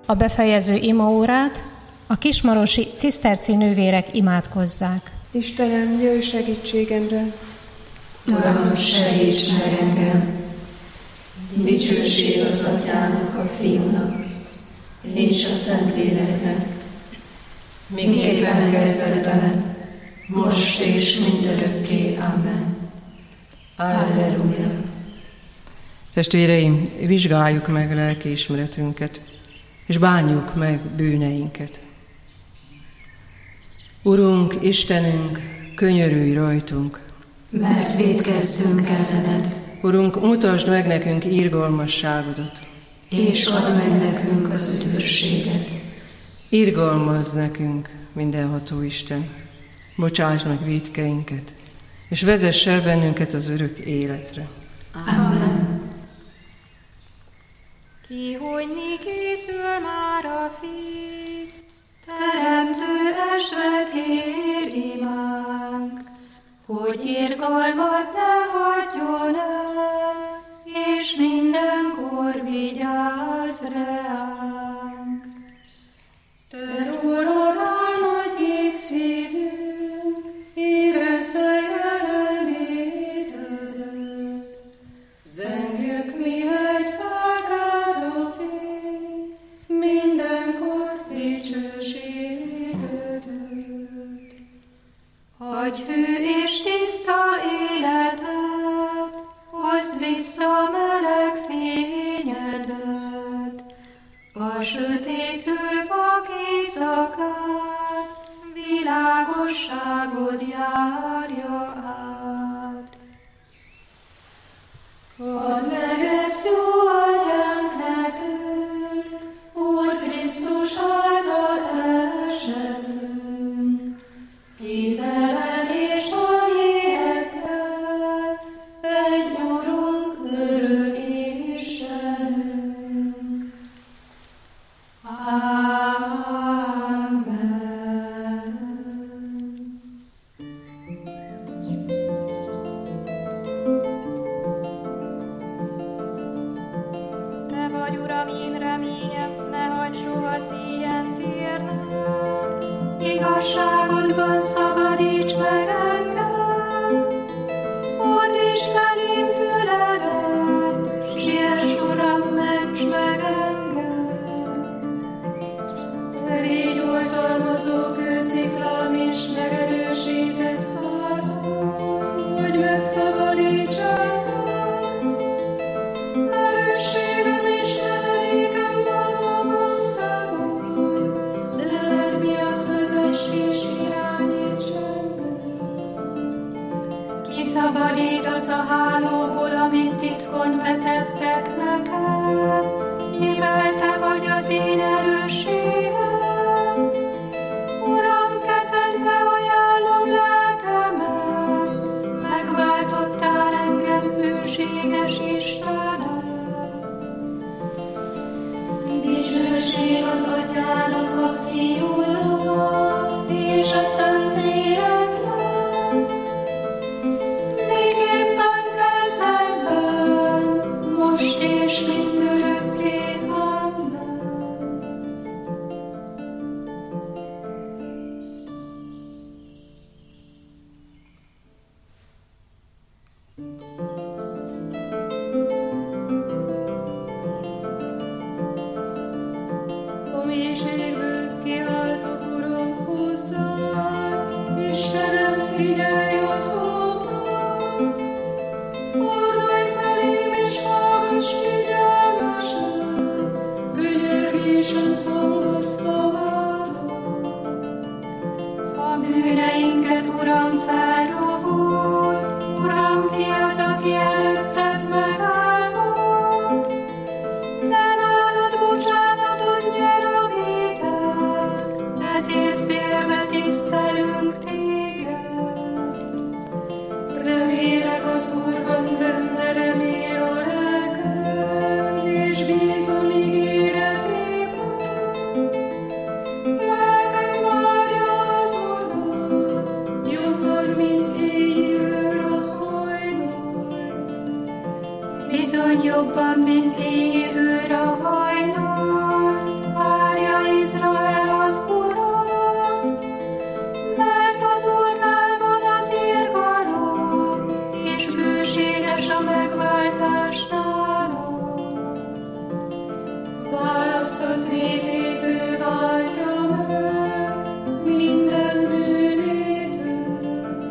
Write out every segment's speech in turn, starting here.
a befejező imaórát a kismarosi ciszterci nővérek imádkozzák. Istenem, jöjj segítségemre! Uram, segíts meg engem! Dicsőség az Atyának, a Fiúnak és a Szentléleknek, miképpen kezdetben, most és mindörökké. Amen. Alleluja! Testvéreim, vizsgáljuk meg lelkiismeretünket, és bánjuk meg bűneinket. Urunk, Istenünk, könyörülj rajtunk, mert vétkezzünk ellened. Urunk, mutasd meg nekünk irgalmasságodat, és add meg nekünk az üdvösséget. Irgalmazz nekünk, mindenható Isten, bocsáss meg vétkeinket, és vezess el bennünket az örök életre. Amen. Kihújni készül már a Fiú, Teremtő estve kér imánk, hogy irgalmat ne hagyjon el, és mindenkor vigyázz reánk. Te rólad álmodjék szívünk, érezze jelenlétedet. Zengjük mi egy fákát a fény, mindenkor dicsőségedet. Hagyj hű és tiszta életet, hozd vissza meleg fényedet. A sötétlő vak éjszakát, világosságod járja át. Add meg ezt, jó Atyánk, nekünk, Úr Krisztus által esetünk, ki veled és tanítekkel, egy Urunk, örök Istenünk. Amen. Te vagy, Uram, én reményem, ne hagyd soha szíjjent térnem. Igazságodban szabadíts meg engem, fordíts felém füledet, siess, Uram, ments meg engem. Te légy oltalmazó kősziklám és megerősített házam, hogy megszabadíts engem. Erősségem és menedékem valóban te vagy, leled miatt vezess és irányíts engem. Kiszabadítasz a hálóból, amit titkon vetettek nekem, mivel te vagy az én erősségem. Uram, kezedbe ajánlom lelkemet, megváltottál engem, hűséges Istenem. Dicsőség az Atyának, a Fiúnak és a Szentléleknek, miképpen kezdetben, most és mindörökké. Amen. A mélységből kiáltok, Uram, hozzád, Istenem, figyelj a szómra. Fordulj felém és hallgass figyelmesen, könyörgésem hangos szavára. A bűneinket, Uram, felrovult, Uram, ki az, aki előtted megállott? De nálad bocsánatot nyer a vétek, ezért félve tisztelünk téged. Remélek az Úrban, benne remél a lelkem, és bízom ígéretében. választott népét ő váltja meg minden bűnétől.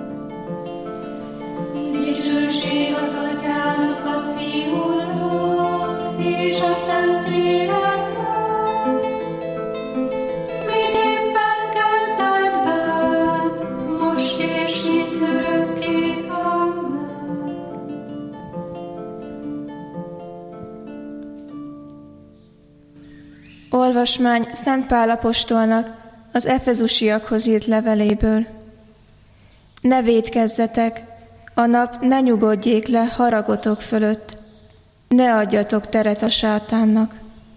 Dicsőség az Atyának, a Fiúnak és a Szentléleknek, mint éppen kezdetben, most és mindörökké. Amen. Olvasmány Szent Pál apostolnak az efezusiakhoz írt leveléből. Ne vétkezzetek, a nap ne nyugodjék le haragotok fölött, ne adjatok teret a sátánnak.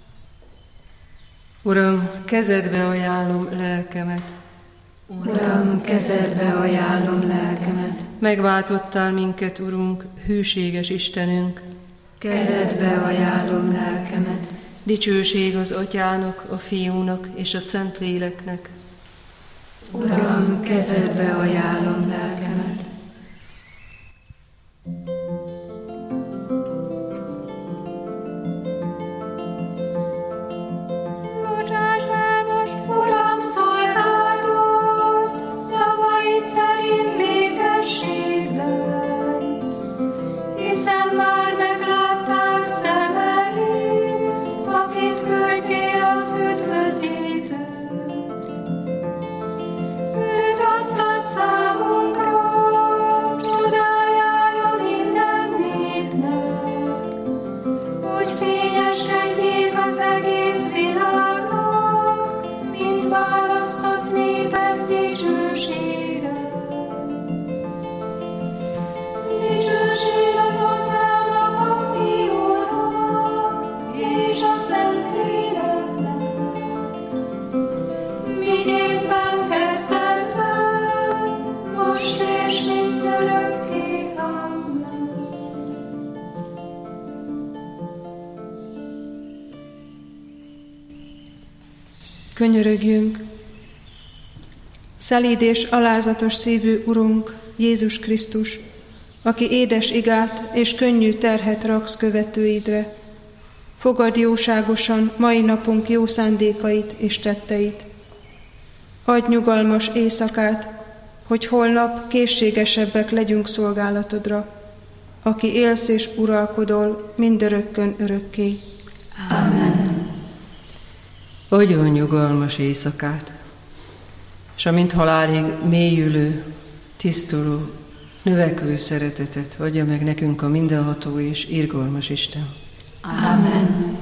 Uram, kezedbe ajánlom lelkemet. Uram, kezedbe ajánlom lelkemet. Megváltottál minket, Urunk, hűséges Istenünk. Kezedbe ajánlom lelkemet. Dicsőség az Atyának, a Fiúnak és a Szentléleknek. Uram, kezedbe ajánlom lelkemet. Bocsáss el most, Uram, szolgálatot szavaid szerint békességben, hiszen már meglátták szemeim, akit küldtél az üdvözítőt. Őt adtad számunkra, csodájára minden népnek, hogy fényeskedjék az egész világnak, mint választott népek dicsősége. Dicsőség az Atyának, a Fiúnak és a Szentléleknek, miképpen kezdetben, most és mindörökké. Amen. Könyörögjünk! Szelíd és alázatos szívű Urunk, Jézus Krisztus, aki édes igát és könnyű terhet raksz követőidre, fogadd jóságosan mai napunk jó szándékait és tetteit. Adj nyugalmas éjszakát, hogy holnap készségesebbek legyünk szolgálatodra, aki élsz és uralkodol mindörökkön örökké. Amen. Adjon nyugalmas éjszakát, és amint halálig mélyülő, tisztuló, növekvő szeretetet adja meg nekünk a mindenható és irgalmas Isten. Amen.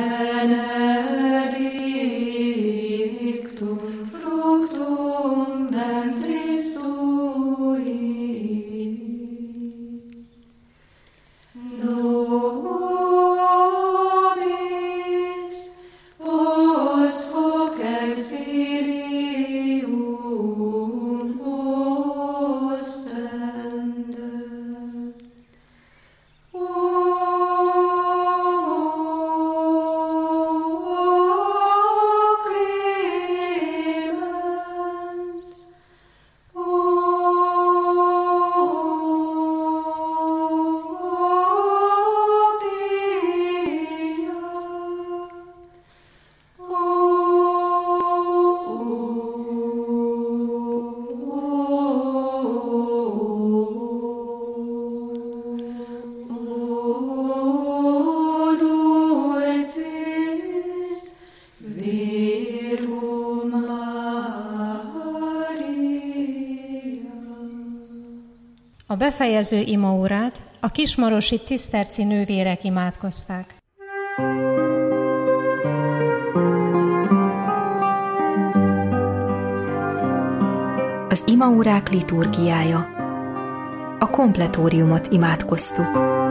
benedictum fructum ventris tui. Nobis vos hoc exilium ostende. A befejező imaórát a kismarosi ciszterci nővérek imádkozták. Az imaórák liturgiája. A kompletóriumot imádkoztuk.